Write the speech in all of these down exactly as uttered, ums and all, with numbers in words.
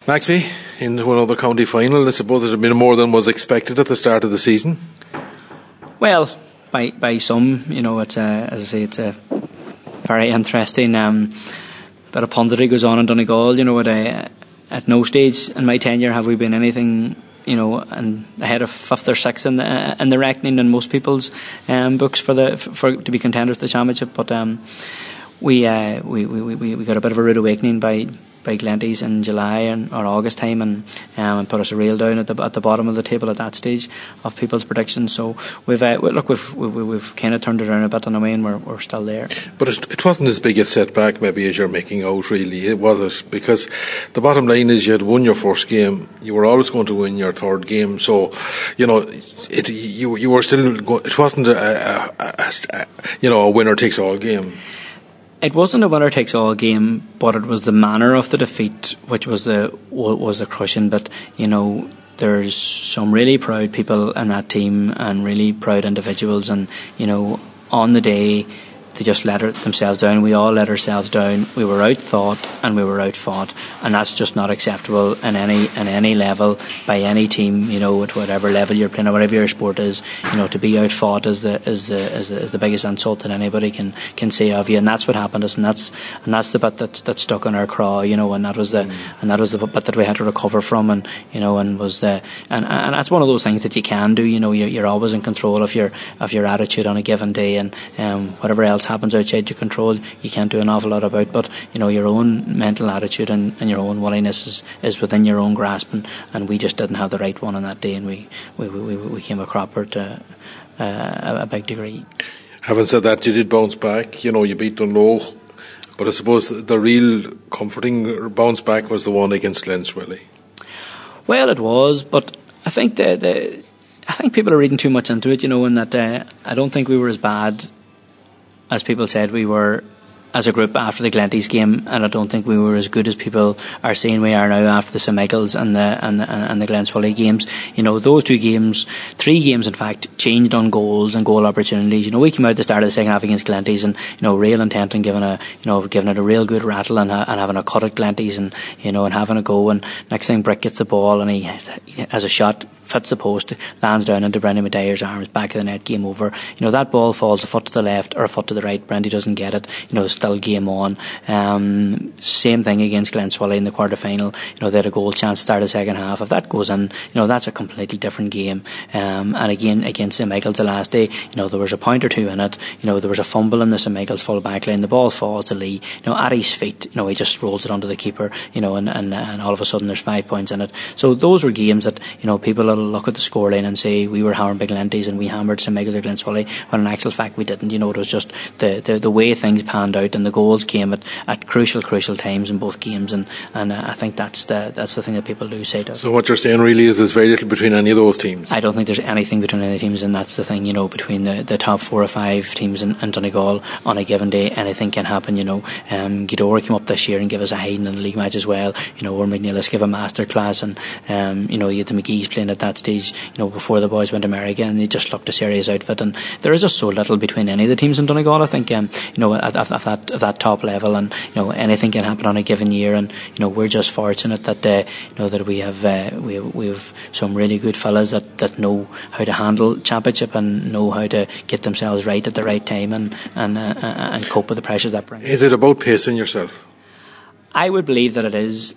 Maxie, into another county final. I suppose it had been more than was expected at the start of the season. Well, by by some, you know, it's a, as I say, it's a very interesting um, bit of punditry goes on in Donegal. You know, at a, at no stage in my tenure have we been anything, you know, and ahead of fifth or sixth in the in the reckoning in most people's um, books for the for to be contenders for the championship. But um, we, uh, we we we we got a bit of a rude awakening by. by Glenties in July and, or August time, and um, and put us a rail down at the at the bottom of the table at that stage of people's predictions. So we've uh, look we've we've, we've kind of turned it around a bit, and I mean we're we're still there. But it, it wasn't as big a setback maybe as you're making out, really, was it? Because the bottom line is you had won your first game, you were always going to win your third game. So you know it you you were still go, it wasn't a, a, a, a you know a winner takes all game. It wasn't a winner takes all game, but it was the manner of the defeat which was the was the crushing bit. You know, there's some really proud people in that team and really proud individuals, and you know, on the day they just let themselves down. We all let ourselves down. We were outthought and we were outfought, and that's just not acceptable in any in any level by any team. You know, at whatever level you're playing or whatever your sport is, you know, to be outfought is the is the is the, is the biggest insult that anybody can can say of you, and that's what happened to us, and that's and that's the bit that that stuck in our craw. You know, and that was the mm. and that was the bit that we had to recover from, and you know, and was the and and that's one of those things that you can do. You know, you're, you're always in control of your of your attitude on a given day, and um, whatever else happens outside your control you can't do an awful lot about, but you know, your own mental attitude and, and your own willingness is, is within your own grasp, and, and we just didn't have the right one on that day, and we we, we, we came a cropper to uh, a big degree. Having said that, you did bounce back. You know, you beat Dunlow, but I suppose the real comforting bounce back was the one against Glenswilly. Well, it was, but I think the, the I think people are reading too much into it, you know, and that uh, I don't think we were as bad as people said we were as a group after the Glenties game, and I don't think we were as good as people are saying we are now after the Saint Michael's and the and the, and the Glenswilly games. You know, those two games, three games in fact, changed on goals and goal opportunities. You know, we came out at the start of the second half against Glenties and, you know, real intent on giving a, you know, giving it a real good rattle and, and having a cut at Glenties and, you know, and having a go, and next thing Brick gets the ball and he has a shot, fits the post, lands down into Brendan McDyer's arms, back of the net, game over. You know, that ball falls a foot to the left or a foot to the right, Brendan doesn't get it, you know, still game on. Um, same thing against Glenswilly in the quarter final. You know, they had a goal chance to start the second half. If that goes in, you know, that's a completely different game. Um, and again, against Saint Michael's the last day, you know, there was a point or two in it. You know, there was a fumble in the Saint Michael's full back line, the ball falls to Lee, you know, at his feet, you know, he just rolls it onto the keeper, you know, and, and, and all of a sudden there's five points in it. So those were games that, you know, people will look at the scoreline and say we were hammering big Glenties and we hammered Saint Michael's or Glenswilly, when in actual fact we didn't. You know, it was just the, the, the way things panned out, and the goals came at, at crucial crucial times in both games, and, and uh, I think that's the that's the thing that people lose sight of. So what you're saying really is there's very little between any of those teams? I don't think there's anything between any teams, and that's the thing, you know, between the, the top four or five teams in, in Donegal on a given day, anything can happen. You know, um, Gweedore came up this year and gave us a hiding in the league match as well, you know, or McNeilis gave a masterclass, and um, you know, you had the McGee's playing at that stage, you know, before the boys went to America, and they just looked a serious outfit, and there is just so little between any of the teams in Donegal. I think um, you know, at, at, at that at that top level, and you know, anything can happen on a given year, and you know, we're just fortunate that uh, you know, that we have uh, we we have some really good fellas that, that know how to handle championship and know how to get themselves right at the right time, and and uh, and cope with the pressures that brings. Is it about pacing yourself? I would believe that it is.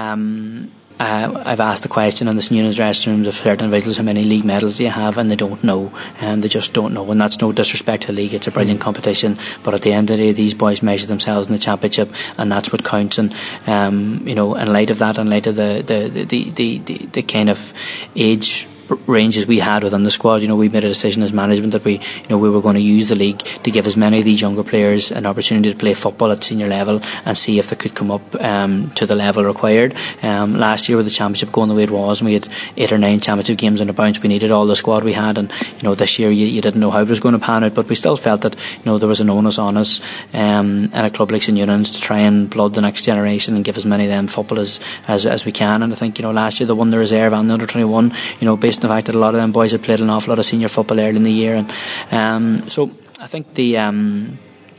Um, Uh, I've asked the question in the Union's dressing rooms of certain individuals, how many league medals do you have, and they don't know, and they just don't know, and that's no disrespect to the league, it's a brilliant competition, but at the end of the day these boys measure themselves in the championship, and that's what counts. And um, you know, in light of that, in light of the the, the, the, the, the kind of age ranges we had within the squad, you know, we made a decision as management that we, you know, we were going to use the league to give as many of these younger players an opportunity to play football at senior level and see if they could come up um, to the level required. Um, last year with the championship going the way it was, and we had eight or nine championship games on the bounce, we needed all the squad we had, and you know, this year you, you didn't know how it was going to pan out, but we still felt that, you know, there was an onus on us um, and a club like Saint Unions to try and blood the next generation and give as many of them football as, as, as we can. And I think, you know, last year they won the reserve and the under twenty-one, you know, based on the fact that a lot of them boys had played an awful lot of senior football early in the year, and um, so I think the um,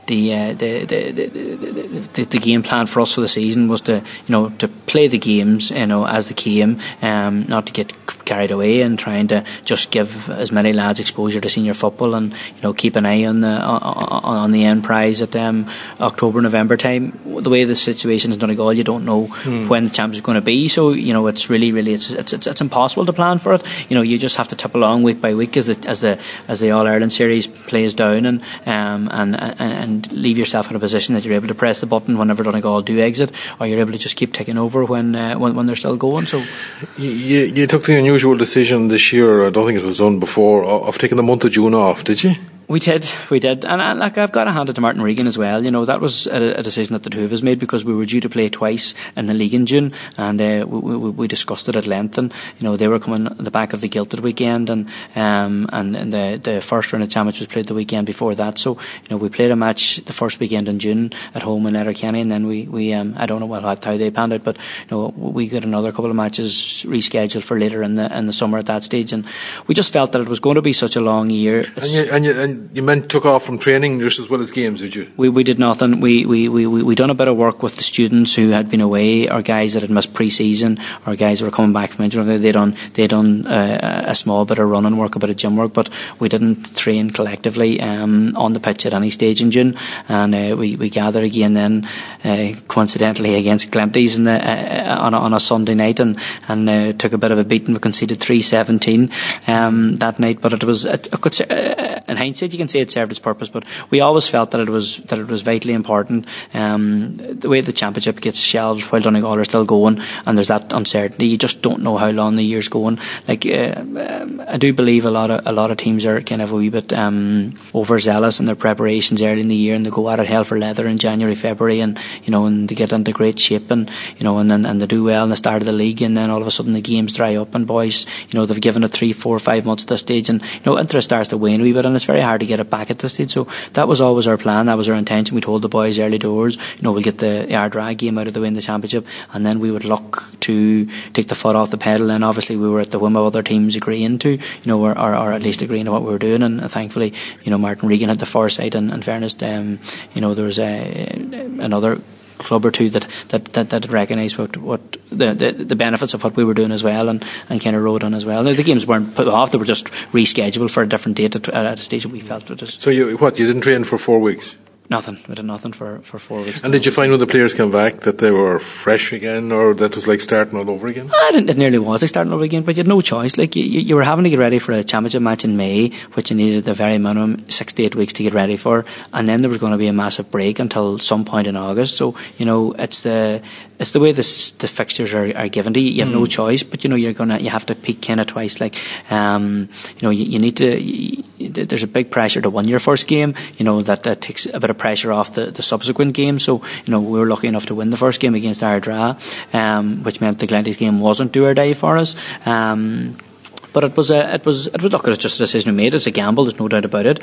the, uh, the, the, the, the, the the game plan for us for the season was to, you know, to play the games, you know, as they came, um, not to get carried away and trying to just give as many lads exposure to senior football, and, you know, keep an eye on the on, on the end prize at um, October, November time. The way the situation is in Donegal, you don't know hmm. when the championship is going to be, so, you know, it's really, really, it's, it's it's it's impossible to plan for it. You know, you just have to tip along week by week as the as the as the All Ireland series plays down, and um and, and and leave yourself in a position that you're able to press the button whenever Donegal do exit, or you're able to just keep ticking over when uh, when, when they're still going. So you, you took the unusual decision this year, I don't think it was done before, of taking the month of June off, did you? We did, we did, and, and like I've got to hand it to Martin Regan as well. You know, that was a, a decision that the two of us made, because we were due to play twice in the league in June, and uh, we, we, we discussed it at length. And, you know, they were coming on the back of the Gilted weekend, and um and, and the the first round of championship was played the weekend before that. So, you know, we played a match the first weekend in June at home in Letterkenny, and then we we um I don't know what how they panned out, but, you know, we got another couple of matches rescheduled for later in the in the summer at that stage, and we just felt that it was going to be such a long year. And you, and you, and you meant took off from training just as well as games, did you? We we did nothing. We we we we done a bit of work with the students who had been away, or guys that had missed pre-season, or guys that were coming back from injury. They done they done uh, a small bit of running work, a bit of gym work, but we didn't train collectively um, on the pitch at any stage in June. And uh, we we gathered again then, uh, coincidentally against Glenties in the uh, on a, on a Sunday night, and and uh, took a bit of a beating. We conceded three seventeen um, that night, but it was it, it could say, uh, in hindsight you can say it served its purpose, but we always felt that it was that it was vitally important. Um, the way the championship gets shelved while Donegal are still going, and there's that uncertainty, you just don't know how long the year's going. Like uh, um, I do believe a lot of a lot of teams are kind of a wee bit um, overzealous in their preparations early in the year, and they go at it hell for leather in January, February, and, you know, and they get into great shape, and, you know, and then and they do well in the start of the league, and then all of a sudden the games dry up, and boys, you know, they've given it three, four, five months at this stage, and, you know, interest starts to wane a wee bit, and it's very hard to get it back at this stage. So that was always our plan, that was our intention. We told the boys early doors, you know, we'll get the Ardra game out of the way in the championship, and then we would look to take the foot off the pedal, and obviously we were at the whim of other teams agreeing to, you know, or, or, or at least agreeing to what we were doing, and uh, thankfully, you know, Martin Regan had the foresight, and in fairness, um, you know, there was a, another club or two that that that, that recognised what what the, the the benefits of what we were doing as well, and, and kind of rode on as well. Now, the games weren't put off; they were just rescheduled for a different date at, at a stage that we felt it was. So you what you didn't train for four weeks? Nothing. We did nothing for, for four weeks. And did you find when the players came back that they were fresh again, or that was like starting all over again? I didn't, it nearly was like starting over again, but you had no choice. Like you, you were having to get ready for a championship match in May, which you needed the very minimum six to eight weeks to get ready for, and then there was going to be a massive break until some point in August. So, you know, it's the it's the way this, the fixtures are, are given to you. You have mm. no choice, but, you know, you're gonna you have to peak kind of twice. Like, um, you know, you, you need to. You, there's a big pressure to win your first game. You know, that, that takes a bit of pressure off the, the subsequent game. So, you know, we were lucky enough to win the first game against Ardra, um, which meant the Glenties game wasn't do or die for us. Um, but it was a, it was, it was look, it's just a decision we made. It's a gamble. There's no doubt about it.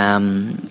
Um,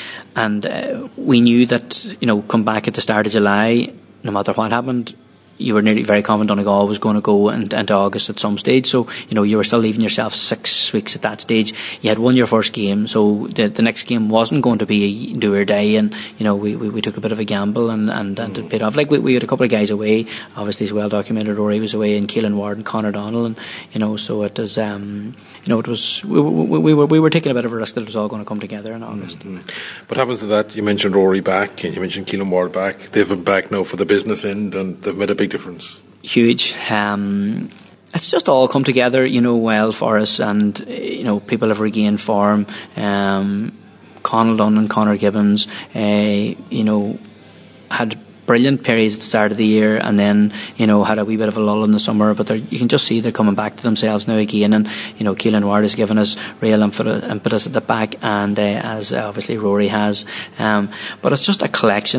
and uh, we knew that, you know, come back at the start of July, no matter what happened, you were nearly very confident Donegal was going to go into, into August at some stage. So, you know, you were still leaving yourself six weeks at that stage. You had won your first game, so the, the next game wasn't going to be a do or die. And, you know, we, we, we took a bit of a gamble, and, and, and it paid off. Like, we, we had a couple of guys away. Obviously, it's well documented. Rory was away, and Keelan Ward and Conor Donnell. And, you know, so it was, um, you know, it was, we, we, we, were, we were taking a bit of a risk that it was all going to come together in August. Mm-hmm. What happens to that? You mentioned Rory back, and you mentioned Keelan Ward back. They've been back now for the business end, and they've made a big difference. Huge. Um, it's just all come together, you know, well for us, and, you know, people have regained form. Um, Conal Dunn and Conor Gibbons, uh, you know, had brilliant periods at the start of the year, and then, you know, had a wee bit of a lull in the summer, but you can just see they're coming back to themselves now again. And, you know, Keelan Ward has given us real impetus at the back, and uh, as obviously Rory has, um, but it's just a collection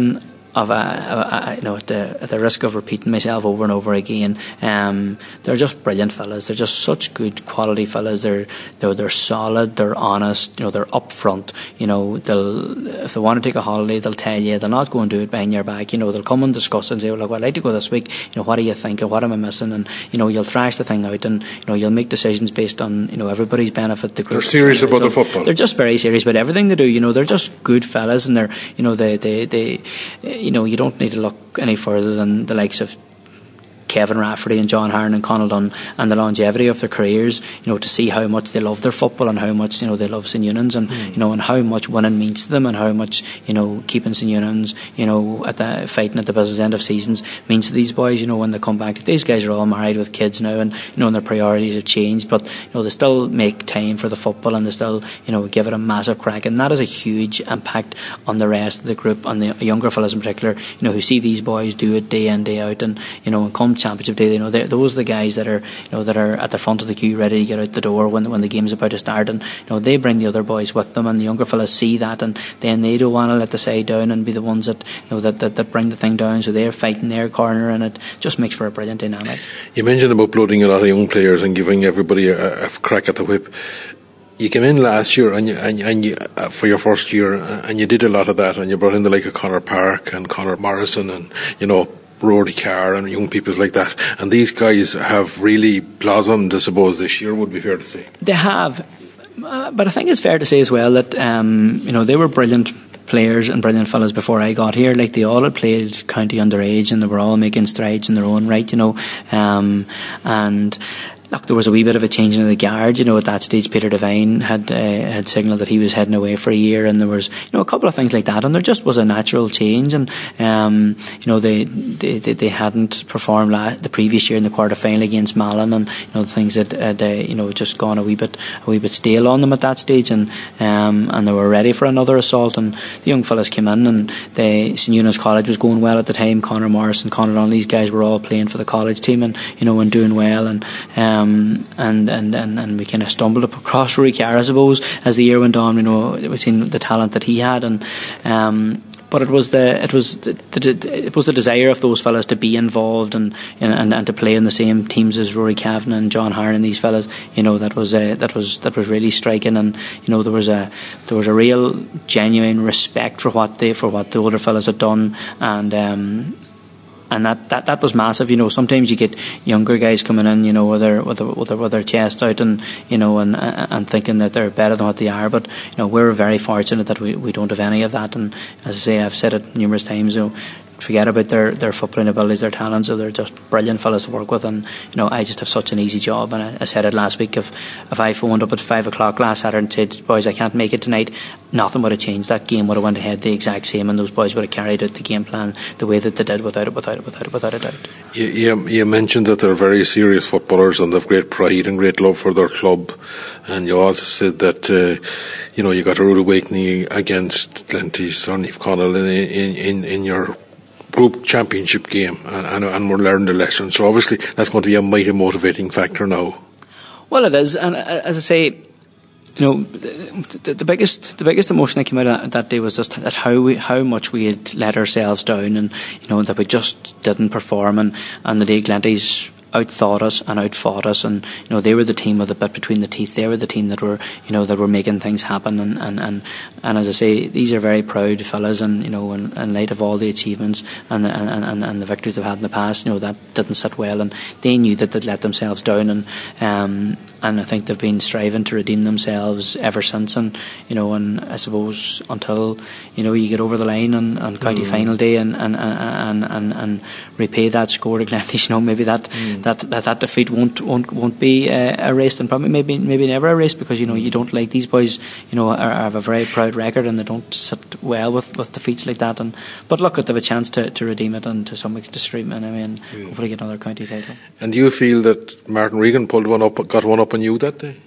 of a, a, a you know at the, at the risk of repeating myself over and over again, um, they're just brilliant fellas. They're just such good quality fellas. They're they're they're solid. They're honest. You know, they're upfront. You know, they'll if they want to take a holiday, they'll tell you. They'll not go and do it behind your back. You know, they'll come and discuss and say, well, look, I'd like to go this week. You know, what do you think? Or what am I missing? And you know, you'll thrash the thing out, and you know, you'll make decisions based on you know everybody's benefit. The they're serious about their football. They're just very serious about everything they do. You know, they're just good fellas, and they're you know they they they you know you don't need to look any further than the likes of Kevin Rafferty and John Harron and Conal Dunn and the longevity of their careers, you know, to see how much they love their football and how much, you know, they love St Eunan's and, mm. you know, and how much winning means to them and how much, you know, keeping St Eunan's, you know, at the fighting at the business end of seasons means to these boys, you know, when they come back. These guys are all married with kids now and, you know, and their priorities have changed, but, you know, they still make time for the football and they still, you know, give it a massive crack, and that has a huge impact on the rest of the group, on the younger fellas in particular, you know, who see these boys do it day in, day out, and, you know, and come championship day, you know, those are the guys that are, you know, that are at the front of the queue, ready to get out the door when when the game's about to start, and you know they bring the other boys with them, and the younger fellas see that, and then they don't want to let the side down and be the ones that you know that, that, that bring the thing down, so they're fighting their corner, and it just makes for a brilliant dynamic. You mentioned about blooding a lot of young players and giving everybody a, a crack at the whip. You came in last year and you, and, and you, uh, for your first year, uh, and you did a lot of that, and you brought in the like of Conor Park and Conor Morrison and you know Rory Carr and young people like that, and these guys have really blossomed, I suppose, this year, would be fair to say. They have, uh, but I think it's fair to say as well that um, you know they were brilliant players and brilliant fellas before I got here. Like, they all had played county underage and they were all making strides in their own right, you know, um, and look, there was a wee bit of a change in the guard, you know, at that stage. Peter Devine had uh, had signalled that he was heading away for a year, and there was, you know, a couple of things like that, and there just was a natural change, and um, you know, they they they hadn't performed la- the previous year in the quarter final against Malin, and you know, things had, had uh, you know just gone a wee bit a wee bit stale on them at that stage, and um, and they were ready for another assault, and the young fellas came in, and they, St Eunan's College was going well at the time. Conor Morris and Conor Dunn, these guys were all playing for the college team, and you know, and doing well, and um, Um, and, and, and, and we kind of stumbled across Rory Carr, I suppose, as the year went on. You know, we seen the talent that he had, and um, but it was the it was the, the, it was the desire of those fellas to be involved and and, and to play in the same teams as Rory Kavanagh and John Harron and these fellas. You know, that was uh, that was that was really striking, and you know, there was a there was a real genuine respect for what they for what the older fellas had done, and. Um, And that, that, that was massive, you know. Sometimes you get younger guys coming in, you know, with their with their, with their, with their chest out, and you know, and and thinking that they're better than what they are. But you know, we're very fortunate that we, we don't have any of that. And as I say, I've said it numerous times, you know, forget about their, their footballing abilities, their talents. So they're just brilliant fellas to work with, and you know, I just have such an easy job. And I, I said it last week, if if I phoned up at five o'clock last Saturday and said, boys, I can't make it tonight, nothing would have changed. That game would have went ahead the exact same, and those boys would have carried out the game plan the way that they did, without it, without it, without it, without a doubt. You, you, you mentioned that they're very serious footballers and they've great pride and great love for their club, and you also said that uh, you know, you got a rude awakening against Glenties or Niamh Conaill in, in, in, in your group championship game, and, and, and we're learning the lesson. So obviously that's going to be a mighty motivating factor now. Well, it is, and as I say, you know, the, the biggest the biggest emotion that came out of that day was just that how we how much we had let ourselves down, and you know, that we just didn't perform, and and the day Glenties outthought us and outfought us, and you know, they were the team with a bit between the teeth. They were the team that were, you know, that were making things happen, and and and, and as I say, these are very proud fellas, and you know, in, in light of all the achievements and, and and and the victories they've had in the past, you know, that didn't sit well, and they knew that they'd let themselves down, and um and I think they've been striving to redeem themselves ever since, and you know, and I suppose until, you know, you get over the line on, on county mm. final day and and, and and and repay that score to Glenties, you know, maybe that mm. that, that that defeat won't won't won't be uh, erased, and probably maybe maybe never erased, because you know, you don't, like, these boys, you know, are, have a very proud record, and they don't sit well with, with defeats like that, and but look, they have a chance to, to redeem it, and to some extent, and I mean, mm. hopefully get another county title. And do you feel that Martin Regan pulled one up, got one up on you that day?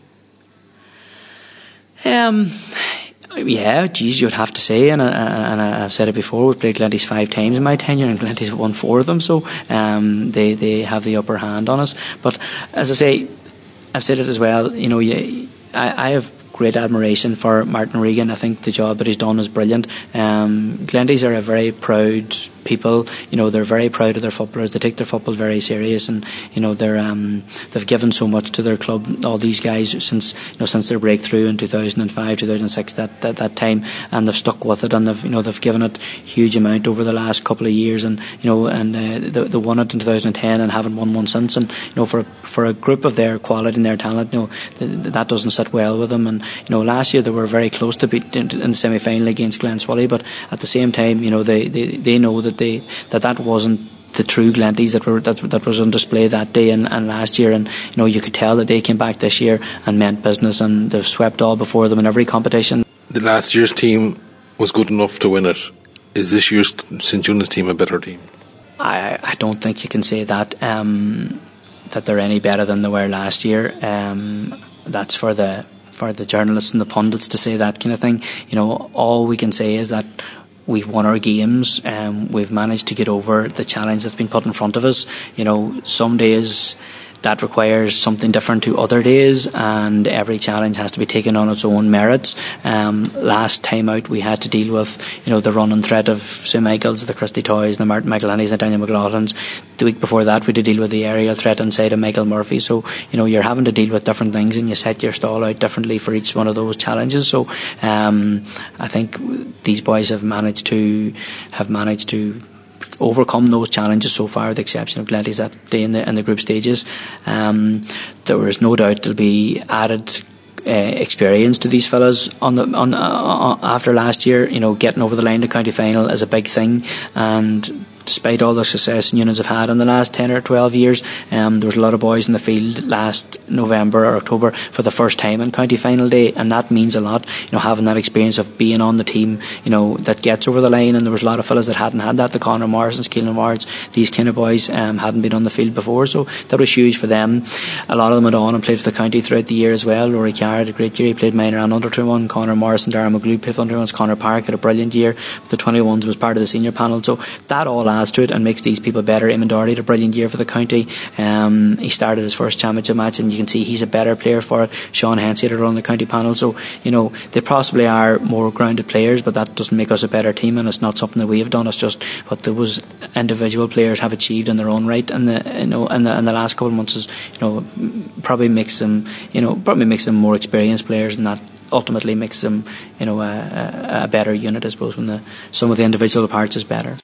Um, yeah, geez, you'd have to say, and, I, and I've said it before, we've played Glenties five times in my tenure, and Glenties have won four of them, so um, they, they have the upper hand on us. But as I say, I've said it as well, you know, you, I, I have great admiration for Martin Regan. I think the job that he's done is brilliant. Um, Glenties are a very proud people. You know, they're very proud of their footballers. They take their football very serious, and you know they're um, they've given so much to their club. All these guys since you know since their breakthrough in two thousand five, two thousand six, that, that that time, and they've stuck with it, and they've you know they've given it huge amount over the last couple of years, and you know and uh, they, they won it in two thousand ten and haven't won one since. And you know for for a group of their quality and their talent, you know th- that doesn't sit well with them. And you know last year they were very close to beat in, in the semi final against Glenswally, but at the same time, you know they, they, they know that they that that wasn't the true Glenties that were that, that was on display that day and, and last year. And you know you could tell that they came back this year and meant business, and they've swept all before them in every competition. The last year's team was good enough to win it. Is this year's St Eunice team a better team? I, I don't think you can say that um, that they're any better than they were last year. Um, that's for the for the journalists and the pundits to say that kind of thing. You know, all we can say is that we've won our games, and um, we've managed to get over the challenge that's been put in front of us. You know, some days that requires something different to other days, and every challenge has to be taken on its own merits. Um, last time out we had to deal with you know the running threat of Saint Michael's, the Christie Toys, the Martin McElhenney's, the Daniel McLaughlin's. The week before that we had to deal with the aerial threat inside of Michael Murphy. So you know you're having to deal with different things, and you set your stall out differently for each one of those challenges. So um, I think these boys have managed to have managed to overcome those challenges so far, with the exception of Glenties that day in the in the group stages. Um, there is no doubt there'll be added uh, experience to these fellas on the on uh, after last year. You know, getting over the line to county final is a big thing, and despite all the success unions have had in the last ten or twelve years, um, there was a lot of boys in the field last November or October for the first time on county final day, and that means a lot. You know, having that experience of being on the team, you know, that gets over the line. And there was a lot of fellas that hadn't had that. The Conor Morrisons, Keelan Wards, these kind of boys um, hadn't been on the field before, so that was huge for them. A lot of them went on and played for the county throughout the year as well. Rory Carr had a great year. He played minor and under twenty-one. Conor Morrison, Darren McGlue played for under twenty-ones. Conor Park had a brilliant year for the twenty-ones, was part of the senior panel. So that all adds to it and makes these people better. Eamon Doherty had a brilliant year for the county. Um, he started his first championship match, and you can see he's a better player for it. Sean Hensey had run the county panel. So you know they possibly are more grounded players, but that doesn't make us a better team, and it's not something that we have done. It's just what those individual players have achieved in their own right, and the you know in the in the last couple of months is you know probably makes them you know probably makes them more experienced players, and that ultimately makes them you know a, a, a better unit, I suppose, when the some of the individual parts is better.